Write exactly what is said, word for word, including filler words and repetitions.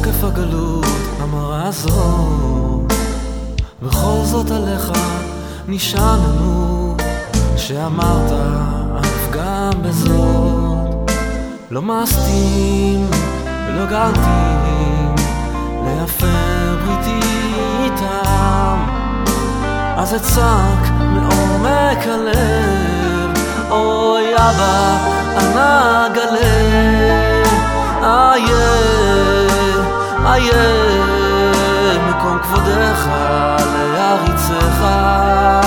תוקף הגלות המרה הזאת, בכל זאת עליך נשעננו, שאמרת אף גם בזאת לא מסתים ולא גרתים להפר בריתי איתם. אז אצעק מעומק הלב, אוי אבא אנא גלה, איה איה מקום כבודך להריצך.